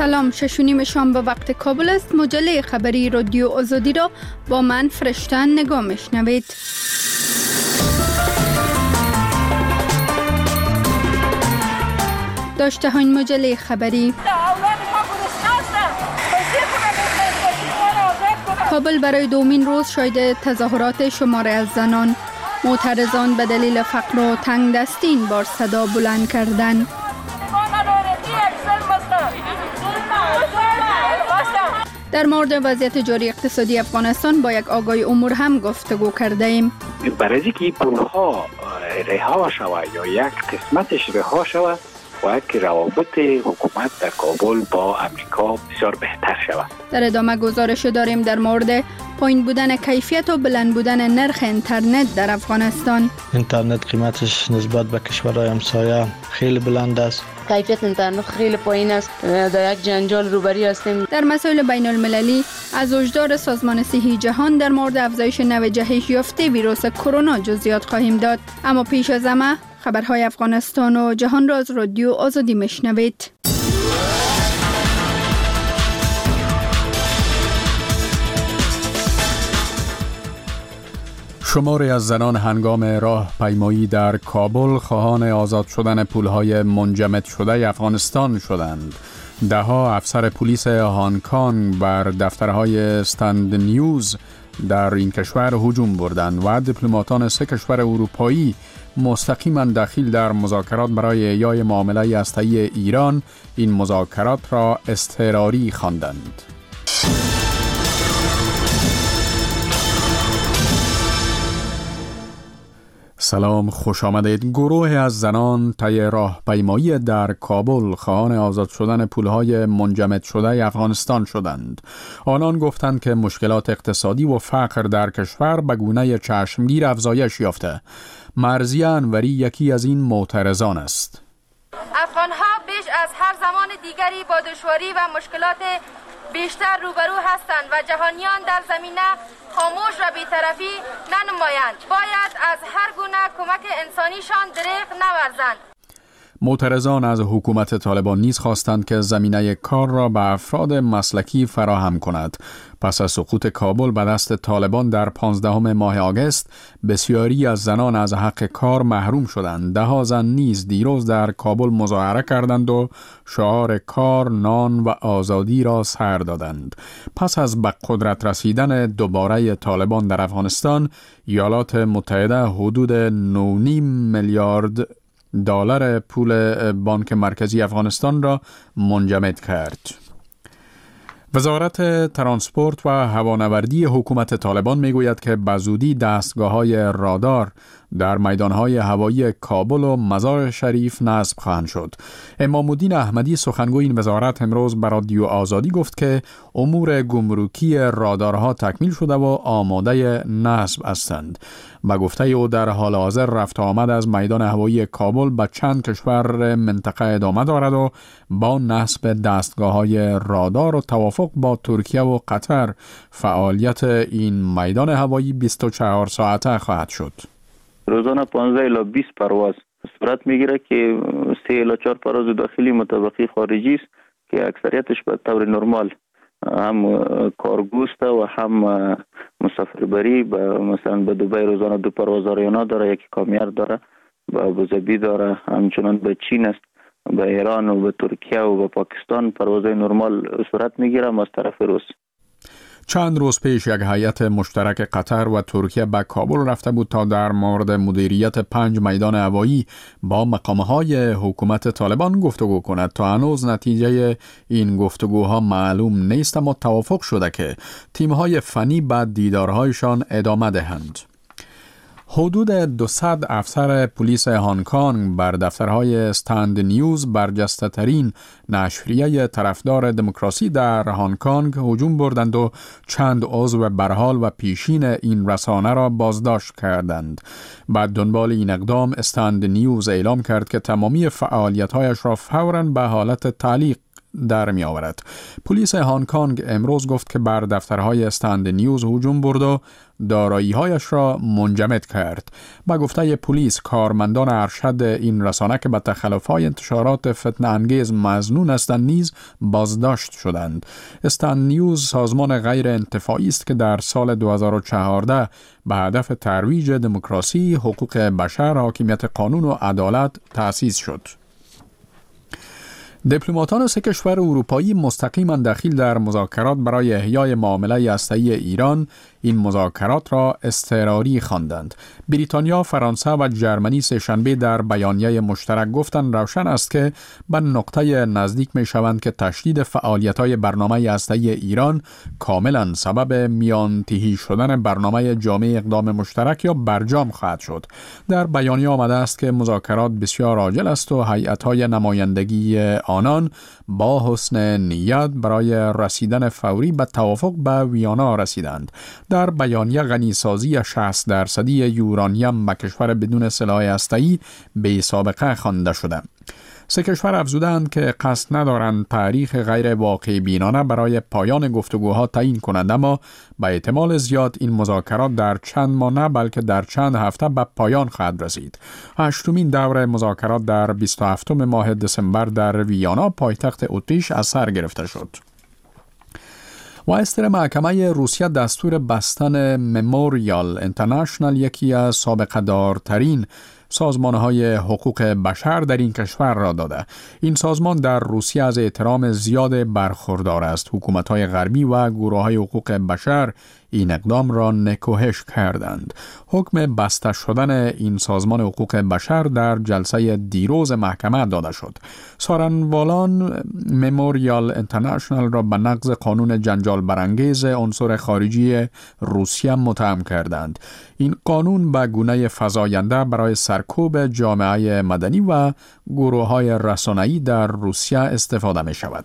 سلام، 6:30 شام به وقت کابل است. مجله خبری رادیو آزادی را با من فرشتن نگاه میشنوید. داشته های مجله خبری: کابل برای دومین روز شاهد تظاهرات شماری از زنان. معترضان به دلیل فقر و تنگ دستی این بار صدا بلند کردند. در مورد وضعیت جاری اقتصادی افغانستان با یک آگاهی امور هم گفتگو کرده ایم. برای اینکه پولها رها شود یا یک قسمتش رها شود، باید که روابط حکومت در کابل با امریکا بسیار بهتر شود. در ادامه گزارش داریم در مورد پایین بودن کیفیت و بلند بودن نرخ اینترنت در افغانستان. اینترنت قیمتش نسبت به کشورهای همسایه خیلی بلند است. کیفیت اینترنت خیلی پایین است. در یک جنجال روبری هستیم. در مسائل بین المللی از هشدار سازمان صحی جهان در مورد افزایش نوع جهش یافته ویروس کرونا جزئیات خواهیم داد. اما پیش از همه خبرهای افغانستان و جهان را از رادیو آزادی میشنوید. شماری از زنان هنگام راه پیمایی در کابل خواهان آزاد شدن پولهای منجمد شده افغانستان شدند. دهها افسر پلیس هانگ کنگ بر دفترهای استند نیوز در این کشور هجوم بردند و دیپلماتان 3 کشور اروپایی مستقیما دخیل در مذاکرات برای احیای معامله هسته‌ای ایران این مذاکرات را اضطراری خواندند. سلام، خوش آمدید. گروه از زنان طی راهپیمایی در کابل خواهان آزاد شدن پولهای منجمد شده افغانستان شدند. آنان گفتند که مشکلات اقتصادی و فقر در کشور به گونه چشمگیر افزایش یافته. مرضیه انوری یکی از این معترضان است. افغان‌ها بیش از هر زمان دیگری با دشواری و مشکلات بیشتر روبرو هستند و جهانیان در زمینه خاموش و بی‌طرفی ننمایند. باید از هر گونه کمک انسانیشان دریغ نورزند. معترضان از حکومت طالبان نیز خواستند که زمینه کار را به افراد مسلکی فراهم کند. پس از سقوط کابل به دست طالبان در 15 ماه آگوست، بسیاری از زنان از حق کار محروم شدند. 10 زن نیز دیروز در کابل مظاهره کردند و شعار کار، نان و آزادی را سر دادند. پس از به قدرت رسیدن دوباره طالبان در افغانستان، ایالات متحده حدود 9.5 میلیارد دلار پول بانک مرکزی افغانستان را منجمد کرد. وزارت ترانسپورت و هوانوردی حکومت طالبان میگوید که به زودی دستگاه‌های رادار در میدان‌های هوایی کابل و مزار شریف نصب خواهند شد. امام الدین احمدی سخنگوی این وزارت امروز به رادیو آزادی گفت که امور گمرکی رادارها تکمیل شده و آماده نصب هستند. به گفته او در حال حاضر رفت آمد از میدان هوایی کابل به چند کشور منطقه ادامه دارد و با نصب دستگاه‌های رادار و توافق با ترکیه و قطر فعالیت این میدان هوایی 24 ساعته خواهد شد. روزانه 15 الی 20 پرواز صورت میگیره که 3 الی 4 پرواز داخلی متبقی خارجی است که اکثریتش به طور نرمال هم کارگوست و هم مسافربری. مثلا به دبی روزانه 2 پرواز آریانا داره، یکی کامیار داره، به ابوظبی داره، همچنان به چین است، به ایران و به ترکیه و به پاکستان پروازهای نرمال صورت میگیره از طرف روس. چند روز پیش یک هیئت مشترک قطر و ترکیه به کابل رفته بود تا در مورد مدیریت 5 میدان هوایی با مقامهای حکومت طالبان گفتگو کند. تا هنوز نتیجه این گفتگوها معلوم نیست، اما توافق شده که تیم‌های فنی بعد دیدارهایشان ادامه دهند. حدود 200 افسر پلیس هانگ کنگ بر دفترهای استند نیوز، برجسته ترین نشریه طرفدار دموکراسی در هانگ کنگ، هجوم بردند و چند عضو برحال و پیشین این رسانه را بازداشت کردند. بعد دنبال این اقدام استند نیوز اعلام کرد که تمامی فعالیت‌هایش را فوراً به حالت تعلیق در می آورد. پلیس هنگ کنگ امروز گفت که بر دفترهای استند نیوز هجوم برد و دارایی‌هایش را منجمد کرد. با گفته پلیس کارمندان ارشد این رسانه که به تخلف‌های انتشارات فتنه انگیز مظنون هستند نیز بازداشت شدند. استند نیوز سازمان غیر انتفاعی است که در سال 2014 به هدف ترویج دموکراسی، حقوق بشر، حاکمیت قانون و عدالت تأسیس شد. دیپلماتان 3 کشور اروپایی مستقیما دخیل در مذاکرات برای احیای معامله هسته‌ای ایران این مذاکرات را اضطراری خواندند. بریتانیا، فرانسه و جرمنی سه‌شنبه در بیانیه مشترک گفتند روشن است که به نقطه نزدیک می شوند که تشدید فعالیت‌های برنامه هسته‌ای ایران کاملا سبب میانتهی شدن برنامه جامع اقدام مشترک یا برجام خواهد شد. در بیانیه آمده است که مذاکرات بسیار عاجل است و هیئت‌های نمایندگی آنان با حسن نیت برای رسیدن فوری به توافق به ویانا رسیدند. در بیانیه غنیسازی 60% یورانیم به کشور بدون سلاح هسته‌ای به سابقه خوانده شده. 3 کشور افزودند که قصد ندارند تاریخ غیر واقع بینانه برای پایان گفتگوها تعیین کنند، اما به احتمال زیاد این مذاکرات در چند ماه نه بلکه در چند هفته به پایان خواهد رسید. 8مین دور مذاکرات در 27 ماه دسامبر در ویانا پایتخت اتریش از سر گرفته شد. وایستر محکمه روسیه دستور بستن مموریال اینترنشنال، یکی از سابقه دارترین سازمان‌های حقوق بشر در این کشور را داده. این سازمان در روسیه از احترام زیاد برخوردار است. حکومت‌های غربی و گروه‌های حقوق بشر این اقدام را نکوهش کردند. حکم بسته شدن این سازمان حقوق بشر در جلسه دیروز محکمه داده شد. سارنوالان مموریال اینترنشنال را به نقض قانون جنجال برانگیز عنصر خارجی روسیه متهم کردند. این قانون به گونه فزاینده برای سرکوب جامعه مدنی و گروه‌های رسانه‌ای در روسیه استفاده می شود.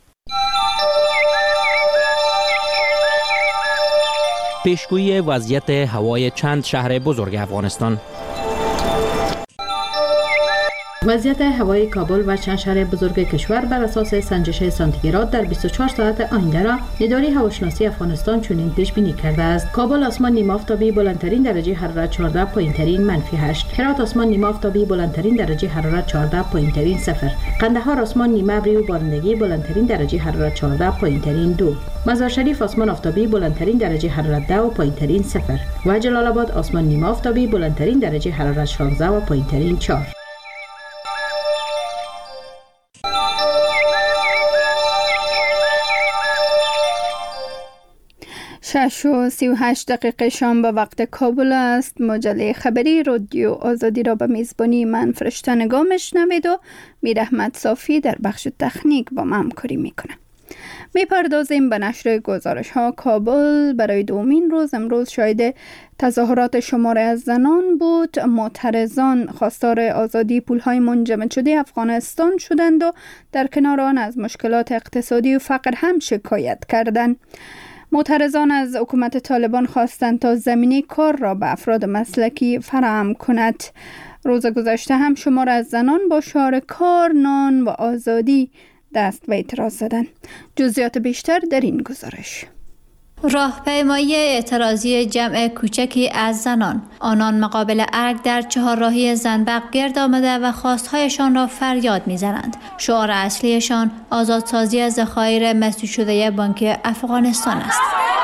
پیشگویی وضعیت هوای چند شهر بزرگ افغانستان. وضعیت هوای کابل و چند شهر بزرگ کشور بر اساس سنجش سانتیگراد در 24 ساعت آینده را اداره هواشناسی افغانستان چنین پیش بینی کرده است: کابل آسمان نیمه آفتابی بلندترین درجه حرارت 14، پایینترین -8. هرات آسمان نیمه آفتابی بلندترین درجه حرارت 14، پایینترین 0. قندهار آسمان نیمه ابری و بارندگی بلندترین درجه حرارت 14، پایینترین 2. مزار شریف آسمان آفتابی بلندترین درجه حرارت 10 و پایینترین 0. و جلال آباد آسمان نیمه آفتابی بلندترین درجه حرارت 16 و پایینترین 4. 6:38 شام به وقت کابل است. مجله خبری رادیو آزادی را به میزبانی من فرشته نگاه میشنوید و میر احمد صافی در بخش تکنیک با من همکاری میکنه. میپردازیم به نشر گزارش ها. کابل برای دومین روز امروز شاهد تظاهرات شماری از زنان بود. معترضان خواستار آزادی پولهای منجمد شده افغانستان شدند و در کنار آن از مشکلات اقتصادی و فقر هم شکایت کردند. معترضان از حکومت طالبان خواستند تا زمینه کار را به افراد مسلکی فراهم کند. روز گذشته هم شمار از زنان با شعار کار، نان و آزادی دست به اعتراض زدند. جزئیات بیشتر در این گزارش. راهپیمایی اعتراضی جمع کوچکی از زنان. آنان مقابل ارگ در چهارراهی زنبق گرد آمده و خواستهایشان را فریاد می‌زنند. شعار اصلیشان آزادسازی ذخایر مسدود شده بانک افغانستان است.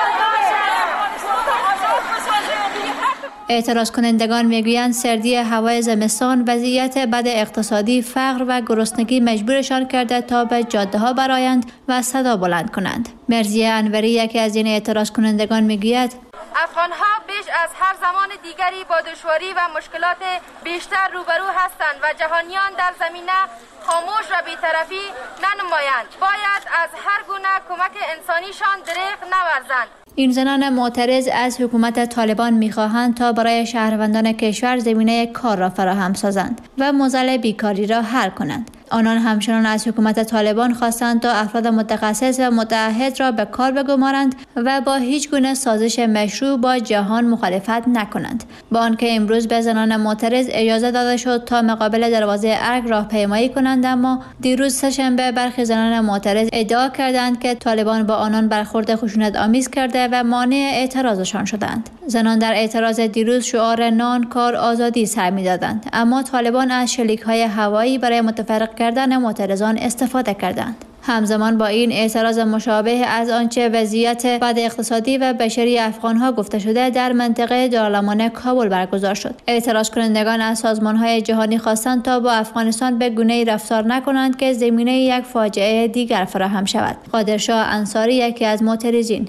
اعتراض کنندگان میگویند سردی هوای زمستان، وضعیت بد اقتصادی، فقر و گرسنگی مجبورشان کرده تا به جاده ها برآیند و صدا بلند کنند. مرزیه انوری یکی از این اعتراض کنندگان میگوید افغان‌ها بیش از هر زمان دیگری با دشواری و مشکلات بیشتر روبرو هستند و جهانیان در زمینه خاموش و بی‌طرفی ننمایند. باید از هر گونه کمک انسانیشان دریغ نورزند. این زنان معترض از حکومت طالبان می‌خواهند تا برای شهروندان کشور زمینه کار را فراهم سازند و معضل بیکاری را حل کنند. آنان همچنان از حکومت طالبان خواستند تا افراد متخصص و متعهد را به کار بگمارند و با هیچ گونه سازش مشروع با جهان مخالفت نکنند. با آنکه امروز به زنان معترض اجازه داده شد تا مقابل دروازه ارگ راهپیمایی کنند، اما دیروز سه‌شنبه برخی زنان معترض ادعا کردند که طالبان با آنان برخورد خشونت‌آمیز کرده و مانع اعتراضشان شدند. زنان در اعتراض دیروز شعار نان، کار، آزادی سر می‌دادند، اما طالبان از شلیک‌های هوایی برای متفرق کردن معترضان استفاده کردند. همزمان با این اعتراض مشابه از آنچه وضعیت بد اقتصادی و بشری افغانها گفته شده در منطقه دارالامان کابل برگزار شد. اعتراض کنندگان از سازمان‌های جهانی خواستند تا با افغانستان به گونه‌ای رفتار نکنند که زمینه یک فاجعه دیگر فراهم شود. قادرشاه انصاری یکی از معترضین: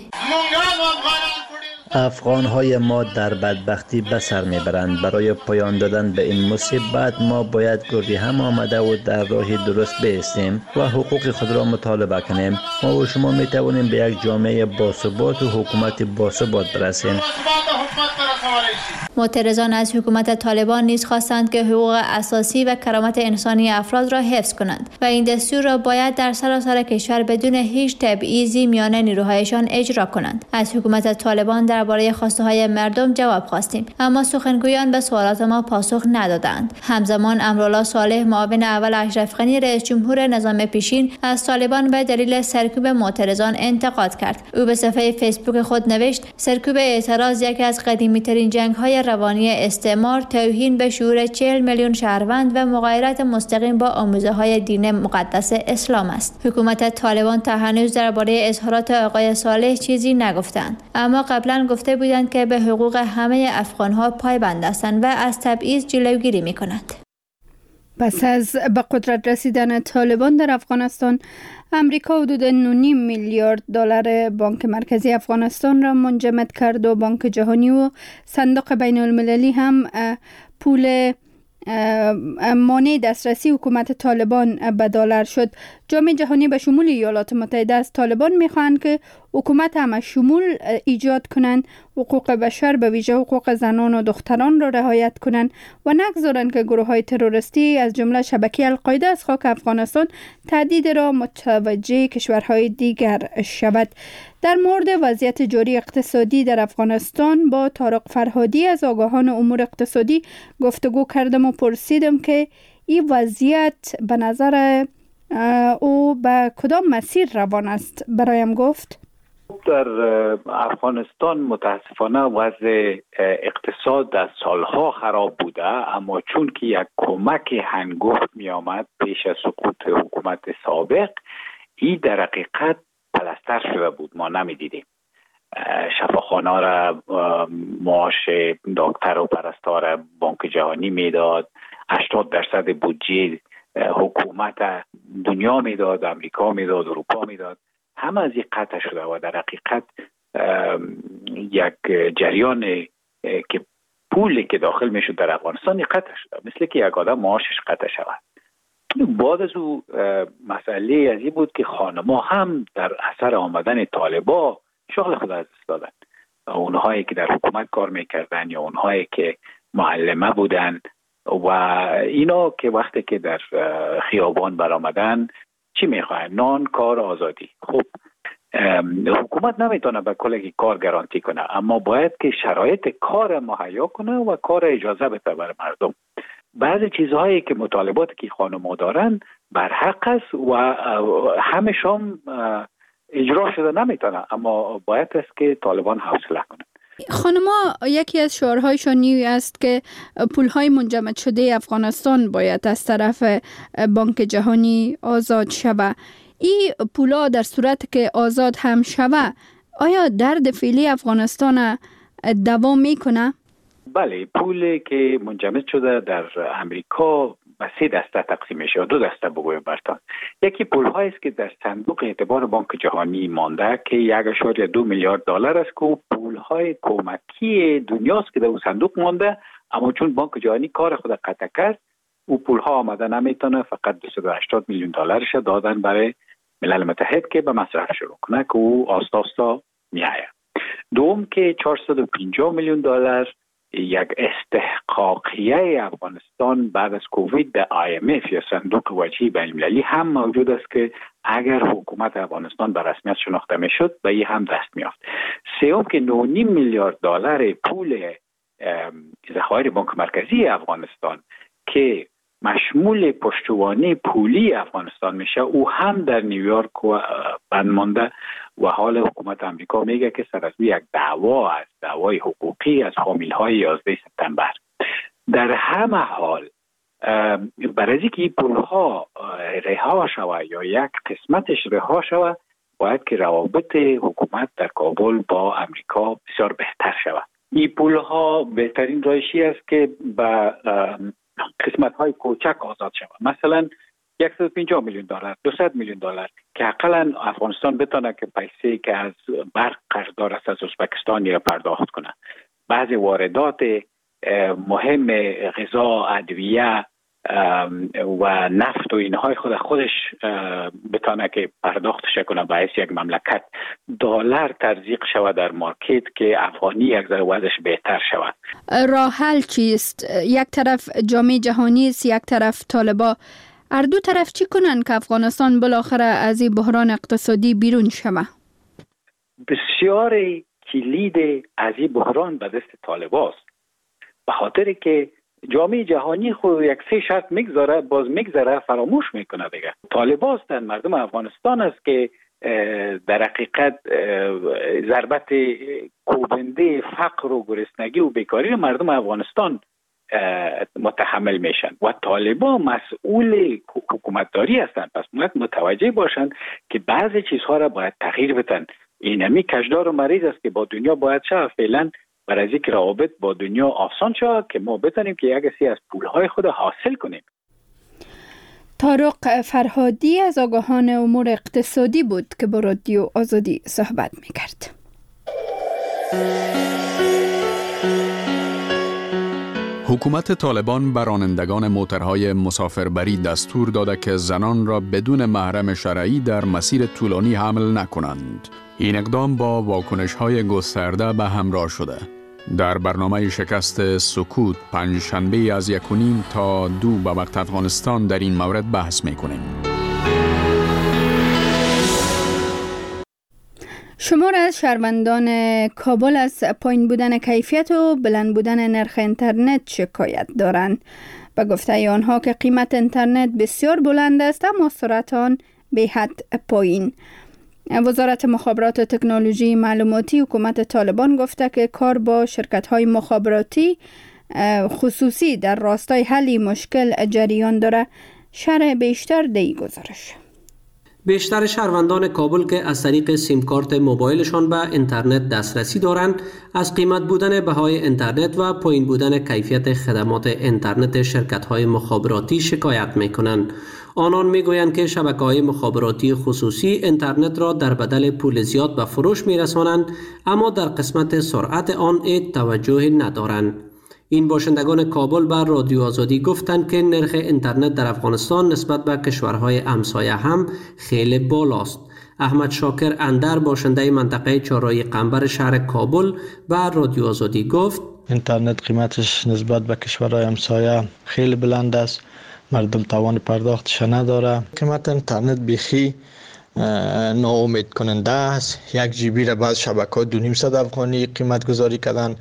افغان‌های ما در بدبختی به سر میبرند. برای پایان دادن به این مصیبت ما باید گردی هم آمده و در راه درست بایستیم و حقوق خود را مطالبه کنیم. ما و شما میتوانیم به یک جامعه باثبات و حکومت باثبات برسیم. معترضان از حکومت طالبان نیز خواستند که حقوق اساسی و کرامت انسانی افراد را حفظ کنند و این دستور را باید در سراسر کشور بدون هیچ تبعیضی میان نیروهایشان اجرا کنند. از حکومت طالبان درباره خواسته‌های مردم جواب خواستیم، اما سخنگویان به سوالات ما پاسخ ندادند. همزمان امرالله صالح، معاون اول اشرف غنی رئیس جمهور نظام پیشین، از طالبان به دلیل سرکوب معترضان انتقاد کرد. او به صفحه فیسبوک خود نوشت: سرکوب اعتراض یکی از قدیمی‌ترین جنگ‌های روانی استعمار، توهین به شعور 40 میلیون شهروند و مغایرت مستقیم با آموزه‌های دین مقدس اسلام است. حکومت طالبان تا هنوز درباره اظهارات آقای صالح چیزی نگفتند، اما قبلا گفته بودند که به حقوق همه افغان‌ها پایبند هستند و از تبعیض جلوگیری می‌کنند. پس از به قدرت رسیدن طالبان در افغانستان، امریکا حدود 9.5 میلیارد دلار بانک مرکزی افغانستان را منجمد کرد و بانک جهانی و صندوق بین المللی هم پول مانع دسترسی حکومت طالبان به دلار شد. جامعه جهانی به شمول ایالات متحده از طالبان میخواهند که حکومت همه شمول ایجاد کنند، حقوق بشر به ویژه حقوق زنان و دختران را رعایت کنند و نگذارند که گروه‌های تروریستی از جمله شبکه القاعده از خاک افغانستان تهدید را متوجه کشورهای دیگر شود. در مورد وضعیت جاری اقتصادی در افغانستان با طارق فرهادی از آگاهان امور اقتصادی گفتگو کردم و پرسیدم که این وضعیت به نظر او به کدام مسیر روان است. برایم گفت: در افغانستان متاسفانه وضع اقتصاد در سالها خراب بوده، اما چون که یک کمک هنگفت می آمد پیش از سقوط حکومت سابق، این در حقیقت پلستر شده بود. ما نمی دیدیم. شفاخانه را معاش دکتر و پرستار بانک جهانی میداد، 80% بودجه حکومت دنیا میداد، امریکا میداد، اروپا میداد. همه از این قطع شده و در حقیقت یک جریان که پولی که داخل میشد در افغانستان قطع شده، مثل که یک آدم معاشش قطع شود. بعد از او مسئله از این بود که خانم‌ها هم در اثر آمدن طالبا شغل خود از دست دادن. اونهایی که در حکومت کار میکردن یا اونهایی که معلمه بودن و اینا که وقتی که در خیابان برآمدن چی میخواهن؟ نان، کار، آزادی. خب حکومت نمیتونه به کل کار گارانتی کنه، اما باید که شرایط کار مهیا کنه و کار اجازه بده بر مردم. بعضی چیزهایی که مطالباتی که خانم‌ها دارن برحق است و همشون اجرا شده نمیتونه، اما باید است که طالبان حوصله کنه. خانم‌ها یکی از شعارهایشان نیوی است که پولهای منجمد شده افغانستان باید از طرف بانک جهانی آزاد شود. این پولها در صورت که آزاد هم شود، آیا درد فعلی افغانستان دوام میکنه؟ بله، پولی که منجمد شده در امریکا به 3 دسته تقسیم میشه، 2 دسته بگویم برتان. یکی پول‌هایی است که در صندوق اعتبار بانک جهانی مانده که 1.2 میلیارد دلار است که پول‌های کمکی دنیاست که در اون صندوق مانده، اما چون بانک جهانی کار خود قطع کرد، او پول‌ها آمده نمیتونه، فقط 280 میلیون دلارش دادن برای ملل متحد که به مصرف شروع کنه که او آستا میآید. دوم که 450 میلیون دلار یک استحقاقیه افغانستان بعد از کووید در IMF یا صندوق وجهی بین‌المللی هم موجود است که اگر حکومت افغانستان به رسمیت شناخته میشد به این هم دست میافت. سوم که 9.5 میلیارد دلار پول ذخایر بانک مرکزی افغانستان که مشمول پشتوانه پولی افغانستان میشه او هم در نیویورک بند مانده و حال حکومت امریکا میگه که سر از یک دعوای حقوقی از حامیل‌های 11 سپتامبر. در همه حال برای اینکه این پولها رها شود یا یک قسمتش رها شود باید که روابط حکومت در کابل با امریکا بسیار بهتر شود. این پولها بهترین راهشی است که به قسمت‌های کوچک آزاد شود، مثلا 150 میلیون دلار 200 میلیون دلار که حداقل افغانستان بتونه که پیسه که از برق قرض داره است از ازبکستان را پرداخت کنه. بعضی واردات مهم غذا، ادویه و نفت و اینهای خودش بتونه که پرداختش کنه باعث یک مملکت دلار تزریق شود در مارکت که افغانی یک ذره وضعش بهتر شود. راه حل چیست؟ یک طرف جامعه جهانی است، یک طرف طالبان. هر دو طرف چی کنن که افغانستان بالاخره از این بحران اقتصادی بیرون شود؟ بسیار کلید از این بحران به دست طالبان است، به خاطر که جامعه جهانی خود یک سه شرط میگذاره فراموش میکنه دیگه. طالبان هستند، مردم افغانستان است که در حقیقت ضربت کوبنده فقر و گرسنگی و بیکاری مردم افغانستان متحمل میشن و طالبان مسئول حکومتداری هستند. پس باید متوجه باشند که بعضی چیزها را باید تغییر بدن. اینمی کشدار و مریض است که با دنیا باید شود. فعلا برای اینکه روابط با دنیا آسان شود که ما بتونیم که یک سی از پولهای خود حاصل کنیم. طارق فرهادی از آگاهان امور اقتصادی بود که با رادیو آزادی صحبت میکرد. حکومت طالبان به رانندگان موترهای مسافربری دستور داده که زنان را بدون محرم شرعی در مسیر طولانی حمل نکنند. این اقدام با واکنش‌های گسترده به همراه شده. در برنامه شکست سکوت پنجشنبه از 1:30 تا 2 به وقت افغانستان در این مورد بحث می‌کنیم. شمار از شهروندان کابل از پایین بودن کیفیت و بلند بودن نرخ اینترنت شکایت دارند. به گفته آنها که قیمت اینترنت بسیار بلند است اما سرعت آن به حد پایین. وزارت مخابرات و تکنولوژی معلوماتی حکومت طالبان گفته که کار با شرکت‌های مخابراتی خصوصی در راستای حل مشکل جریان داره. شرح بیشتر در گزارش. بیشتر شهروندان کابل که از طریق سیم کارت موبایلشان به اینترنت دسترسی دارند از قیمت بودن بهای اینترنت و پایین بودن کیفیت خدمات اینترنت شرکت‌های مخابراتی شکایت می‌کنند. آنان میگویند که شبکه‌های مخابراتی خصوصی اینترنت را در بدل پول زیاد به فروش می‌رسانند اما در قسمت سرعت آن توجه ندارند. این باشندگان کابل بر رادیو آزادی گفتند که نرخ اینترنت در افغانستان نسبت به کشورهای همسایه هم خیلی بالاست. احمد شاکر اندر باشنده منطقه چهارراه قنبر شهر کابل بر رادیو آزادی گفت اینترنت قیمتش نسبت به کشورهای همسایه خیلی بلند است. مردم توان پرداختش نداره. قیمت اینترنت بیخی ناامید کننده است. 1 GB را بعض شبکه‌ها 2,500 افغانی قیمت گذاری کردن،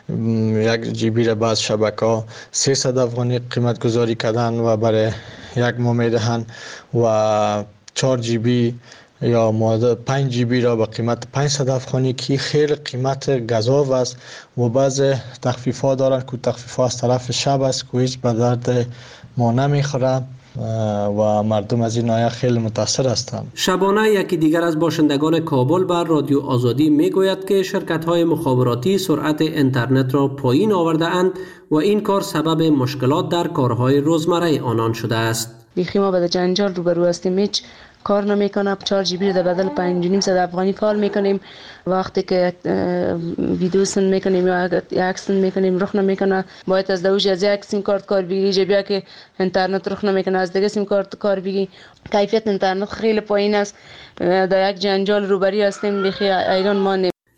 1 GB را بعض شبکه‌ها 300 افغانی قیمت گذاری کردن و برای 1 ماه میدهند و 4 GB یا 5 GB را به قیمت 500 افغانی که خیلی قیمت گزاف است و بعض تخفیف‌ها دارند که تخفیف‌ها از طرف شب است که هیچ به درد ما نمیخوره و مردم از این ناحیه خیلی متاثر هستند. شبانه یکی دیگر از باشندگان کابل بر رادیو آزادی میگوید که شرکت‌های مخابراتی سرعت اینترنت را پایین آورده اند و این کار سبب مشکلات در کارهای روزمره آنان شده است. بیخی ما به جنجال روبرو هستیم، هیچ کار نمیکنه. 4 GB در بدل 5,500 افغانی کار میکنیم. وقتی که ویدیو سند میکنیم یا عکس سند میکنیم رخ نمیکنه. باید از دوش از یک سیم کارت کار بگیری، جبیا که اینترنت رخ نمیکنه از دیگه سیم کارت کار بگیری. کیفیت اینترنت خیلی پایین است. در یک جنجال روبری هستیم، بیخی ایران مانیم.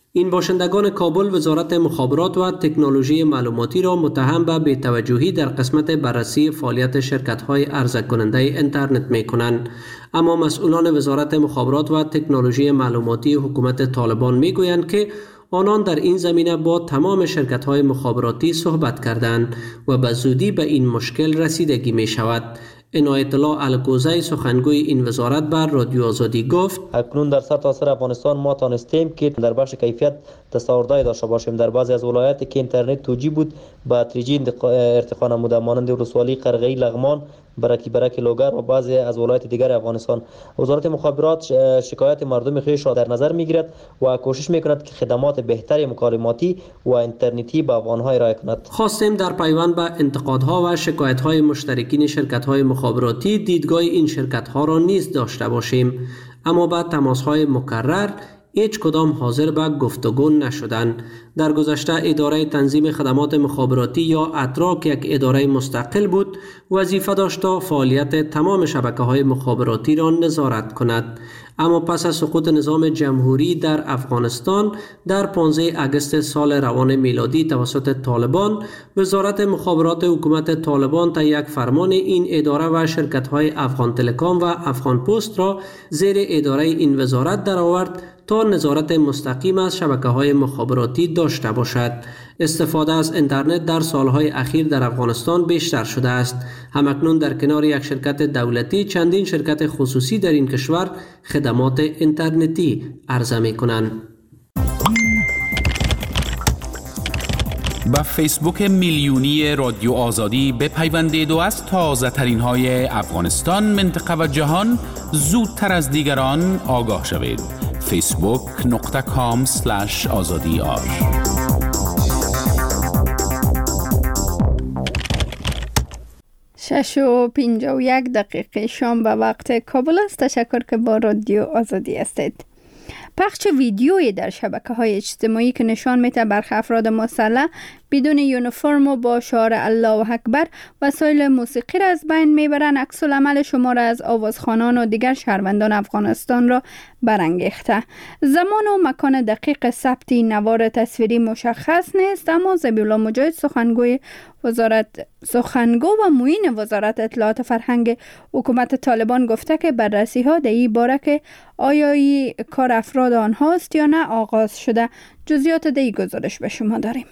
این باشندگان کابل وزارت مخابرات و تکنولوژی معلوماتی را متهم به بی‌توجهی در قسمت بررسی فعالیت شرکت‌های عرضه کننده اینترنت می‌کنند. اما مسئولان وزارت مخابرات و تکنولوژی معلوماتی حکومت طالبان می‌گویند که آنان در این زمینه با تمام شرکت‌های مخابراتی صحبت کردند و به زودی به این مشکل رسیدگی می‌شود. عنایت الله الگوزی سخنگوی این وزارت بر رادیو آزادی گفت اکنون در سرتاسر افغانستان ما تانستیم که در بخش کیفیت تصاوردهایی داشته باشیم. در بعضی از ولایاتی که اینترنت توجیه بود با 3G ارتقا نموده مانند ولسوالی قرغی، لغمان، برکی لوگر و بعضی از ولایات دیگر افغانستان. وزارت مخابرات شکایت مردم خویش را در نظر میگیرد و کوشش میکند که خدمات بهتر مکالماتی و اینترنتی به افغان‌ها ارائه کند. خواستیم در پیوند به انتقادها و شکایت‌های مشترکین شرکت‌های مخابراتی دیدگاه این شرکت‌ها را نیز داشته باشیم، اما با تماس‌های مکرر هیچ کدام حاضر به گفتگو نشدند. در گذشته اداره تنظیم خدمات مخابراتی یا اترا که یک اداره مستقل بود وظیفه داشت تا فعالیت تمام شبکه‌های مخابراتی را نظارت کند. اما پس از سقوط نظام جمهوری در افغانستان در 15 اگست سال روان میلادی توسط طالبان، وزارت مخابرات حکومت طالبان تا یک فرمان این اداره و شرکت‌های افغان تلکام و افغان پست را زیر اداره این وزارت درآورد تا نظارت مستقیم از شبکه‌های مخابراتی داشته باشد. استفاده از اینترنت در سالهای اخیر در افغانستان بیشتر شده است. همکنون در کنار یک شرکت دولتی چندین شرکت خصوصی در این کشور خدمات اینترنتی عرضه می‌کنند. با فیسبوک میلیونی رادیو آزادی بپیوندید و از تازه ترین های افغانستان، منطقه و جهان زودتر از دیگران آگاه شوید. facebook.com/azadi.ar 6:51 شام به وقت کابل است. تشکر که با رادیو آزادی هستید. پخش ویدیویی در شبکه‌های اجتماعی که نشان می‌دهد برخی افراد مسلح بدون یونیفرم و با شعار الله اکبر وسایل موسیقی را از بین میبرند، عکس‌العمل شمار از آوازخوانان و دیگر شهروندان افغانستان را برانگیخته. زمان و مکان دقیق ثبت نوار تصویری مشخص نیست، اما ذبیح‌الله مجاهد سخنگو و معین وزارت اطلاعات فرهنگ حکومت طالبان گفته که بررسی‌ها در این باره که آیا این کار افراد آنهاست یا نه آغاز شده. جزئیات در این گزارش به شما داریم.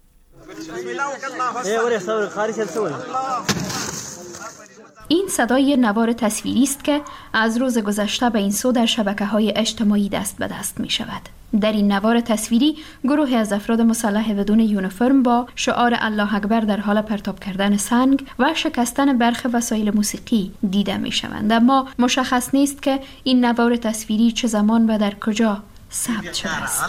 این صدای نوار تصویری است که از روز گذشته به این سو در شبکه‌های اجتماعی دست به دست می شود. در این نوار تصویری گروهی از افراد مسلح بدون یونیفرم با شعار الله اکبر در حال پرتاب کردن سنگ و شکستن برخی وسایل موسیقی دیده می شوند، اما مشخص نیست که این نوار تصویری چه زمان و در کجا ثبت شده است.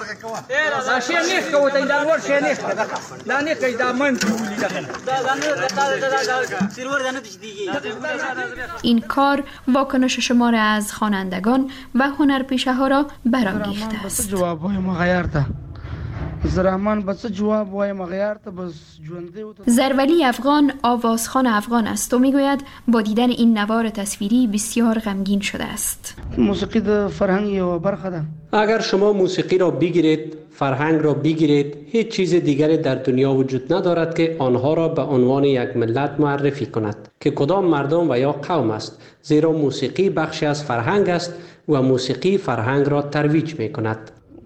این کار واکنش شمار از خوانندگان و هنرپیشه ها را برانگیخته است. زرولی افغان آوازخوان افغان است و میگوید با دیدن این نوار تصویری بسیار غمگین شده است. موسیقی د فرهنگ یو برخه ده. اگر شما موسیقی را بگیرید، فرهنگ را بگیرید، هیچ چیز دیگری در دنیا وجود ندارد که آنها را به عنوان یک ملت معرفی کند که کدام مردم و یا قوم است، زیرا موسیقی بخشی از فرهنگ است و موسیقی فرهنگ را ترویج می کند.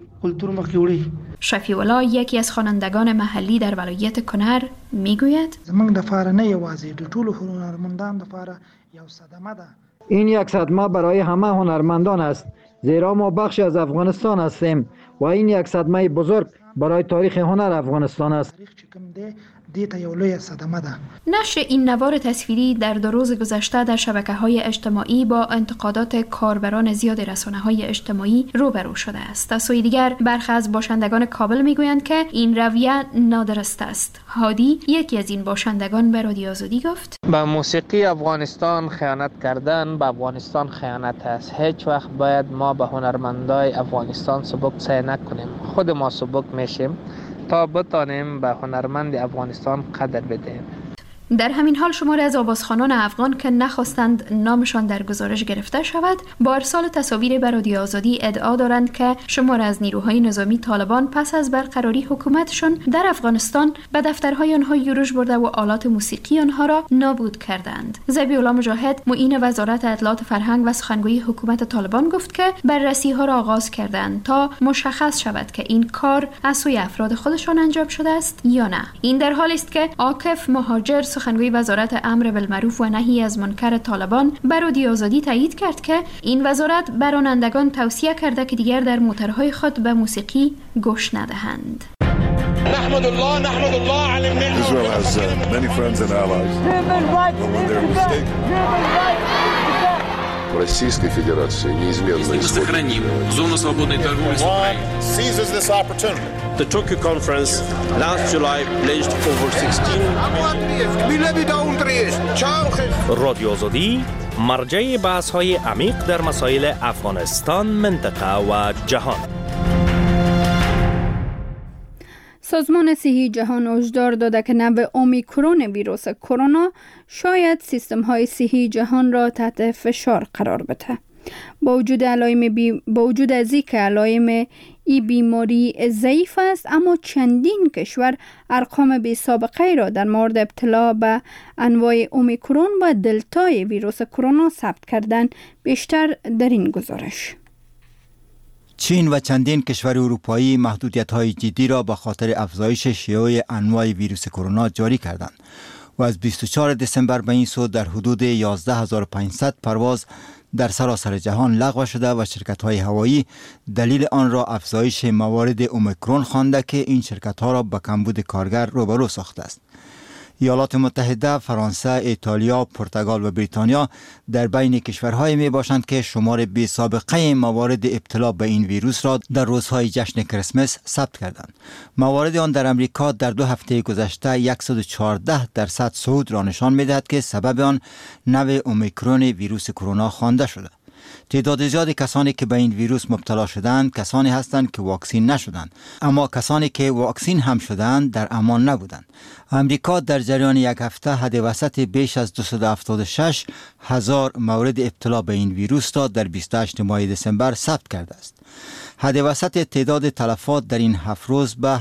شفیع الله یکی از خوانندگان محلی در ولایت کنر میگوید زمونږ د فاره نه یوازې د ټولو هنرمندان د فاره یو صدمه ده. این یک صدمه برای همه هنرمندان است، زیرا ما بخشی از افغانستان هستیم و این یک صدمه بزرگ برای تاریخ هنر افغانستان است. نشر این نوار تصویری در 2 روز گذشته در شبکه‌های اجتماعی با انتقادات کاربران زیاد رسانه‌های اجتماعی روبرو شده است. از سوی دیگر برخی از باشندگان کابل میگویند که این رویه نادرست است. هادی یکی از این باشندگان به رادیو آزادی گفت: با موسیقی افغانستان خیانت کردن به افغانستان خیانت است. هیچ وقت باید ما به هنرمندای افغانستان سبک سعی نکنیم. خود ما سبک میشیم تا بتانیم به هنرمند افغانستان قدر بدهیم. در همین حال شماری از آوازخوانان افغان که نخواستند نامشان در گزارش گرفته شود با ارسال تصاویر به رادیو آزادی ادعا دارند که شماری از نیروهای نظامی طالبان پس از برقراری حکومتشان در افغانستان به دفترهای آنها یورش برده و آلات موسیقی آنها را نابود کردند. ذبیح الله مجاهد معین وزارت اطلاعات فرهنگ و سخنگوی حکومت طالبان گفت که بررسی ها را آغاز کردند تا مشخص شود که این کار از سوی افراد خودشان انجام شده است یا نه. این در حالی است که عاکف مهاجر سخنگوی وزارت امر بالمعروف و نهی از منکر طالبان بر رادیو آزادی تایید کرد که این وزارت به رانندگان توصیه کرده که دیگر در موتورهای خود به موسیقی گوش ندهند. نحمد الله على النعمة. Israel has many friends and allies. But when they're mistaken. Российской Федерации неизменно сохраним зону свободной торговли с Украиной. Seizes this opportunity. The Tokyo conference last July pledged over 16 رادیو آزادی مرجع بحث‌های عمیق در مسائل افغانستان، منطقه و جهان. سازمان صحی جهان هشدار داده که نوع اومیکرون ویروس کرونا شاید سیستم‌های صحی جهان را تحت فشار قرار بده. با وجود از اینکه علائم این بیماری ضعیف است، اما چندین کشور ارقام بی سابقه را در مورد ابتلا به انواع اومیکرون و دلتای ویروس کرونا ثبت کردند. بیشتر در این گزارش. چین و چندین کشور اروپایی محدودیت‌های جدی را به خاطر افزایش شیوع انواع ویروس کرونا جاری کردند و از 24 دسامبر به این سو در حدود 11500 پرواز در سراسر جهان لغو شده و شرکت‌های هوایی دلیل آن را افزایش موارد اومیکرون خوانده که این شرکت‌ها را به کمبود کارگر روبرو ساخته است. ایالات متحده، فرانسه، ایتالیا، پرتغال و بریتانیا در بین کشورهایی می باشند که شمار بی سابقه موارد ابتلا به این ویروس را در روزهای جشن کریسمس ثبت کردند. موارد آن در امریکا در 2 هفته گذشته 114% صعود را نشان می دهد که سبب آن نوع اومیکرون ویروس کرونا خوانده شده. تعداد زیاد کسانی که به این ویروس مبتلا شدند کسانی هستند که واکسین نشدند، اما کسانی که واکسین هم شدند در امان نبودند. امریکا در جریان یک هفته حد وسط بیش از 276,000 مورد ابتلا به این ویروس را در 28 ماه دسامبر ثبت کرده است. حد وسط تعداد تلفات در این 7 روز به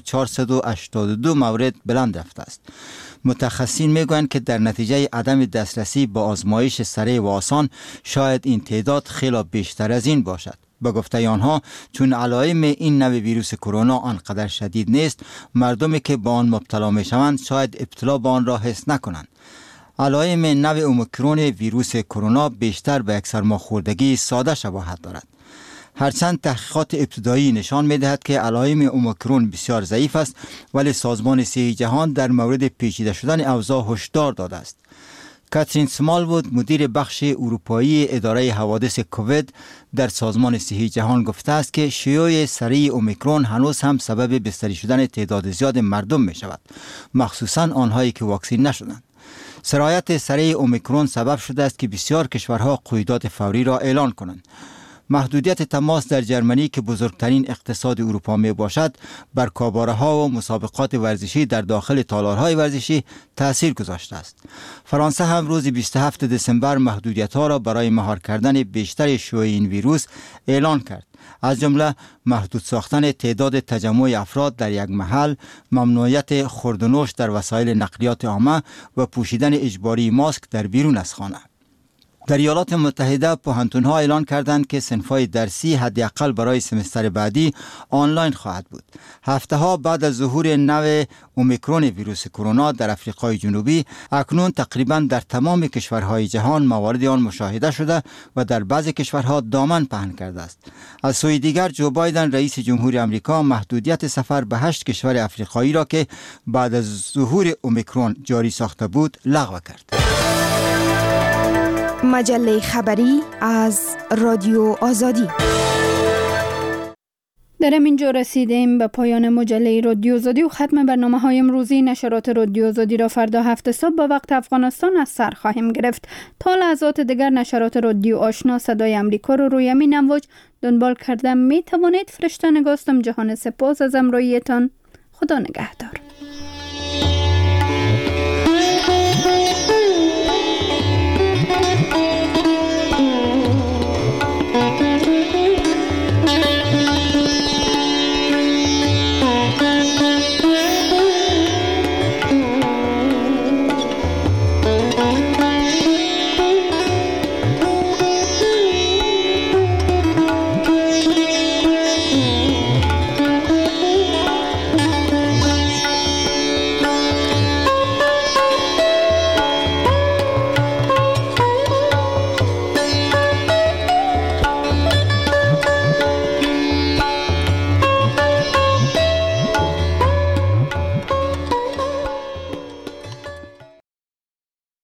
1482 مورد بلند رفته است. متخصصین میگویند که در نتیجه عدم دسترسی به آزمایش سریع و آسان شاید این تعداد خیلی بیشتر از این باشد. به گفته آنها چون علائم این نوع ویروس کرونا آنقدر شدید نیست، مردمی که با آن مبتلا میشوند شاید ابتلا به آن را حس نکنند. علائم نوع اومیکرون ویروس کرونا بیشتر به یک سرماخوردگی ساده شباهت دارد. هرچند تحقیقات ابتدایی نشان می‌دهد که علائم اومیکرون بسیار ضعیف است، ولی سازمان صحی جهان در مورد پیچیده شدن اوضاع هشدار داده است. کاترین سمالوود مدیر بخش اروپایی اداره حوادث کووید در سازمان صحی جهان گفته است که شیوع سریع اومیکرون هنوز هم سبب بستری شدن تعداد زیاد مردم می شود، مخصوصاً آنهایی که واکسین نشدند. سرایت سریع اومیکرون سبب شده است که بسیار کشورها قیودات فوری را اعلان کنند. محدودیت تماس در جرمنی که بزرگترین اقتصاد اروپا می باشد بر کاباره‌ها و مسابقات ورزشی در داخل تالارهای ورزشی تأثیر گذاشته است. فرانسه هم روز 27 دسامبر محدودیت‌ها را برای مهار کردن بیشتر شیوع این ویروس اعلان کرد، از جمله محدود ساختن تعداد تجمع افراد در یک محل، ممنوعیت خورد و نوش در وسایل نقلیات عامه و پوشیدن اجباری ماسک در بیرون از خانه. در ایالات متحده پوهنتون‌ها اعلان کردند که صنف‌های درسی حداقل برای سمستر بعدی آنلاین خواهد بود. هفته‌ها بعد از ظهور نوع اومیکرون ویروس کرونا در آفریقای جنوبی، اکنون تقریباً در تمام کشورهای جهان موارد آن مشاهده شده و در بعضی کشورها دامن پهن کرده است. از سوی دیگر جو بایدن رئیس جمهوری آمریکا محدودیت سفر به 8 کشور آفریقایی را که بعد از ظهور اومیکرون جاری ساخته بود لغو کرد. مجله خبری از رادیو آزادی. در اینجا رسیدیم به پایان مجله رادیو آزادی و ختم برنامه‌های امروزی. نشرات رادیو آزادی را فردا 7 صبح به وقت افغانستان از سر خواهیم گرفت. تا لحظات دیگر نشرات رادیو آشنا صدای امریکا رو روی همین امواج دنبال کرده می توانید. فرشته نگاستم. جهان سپاس از همراهیتان. خدا نگهدار.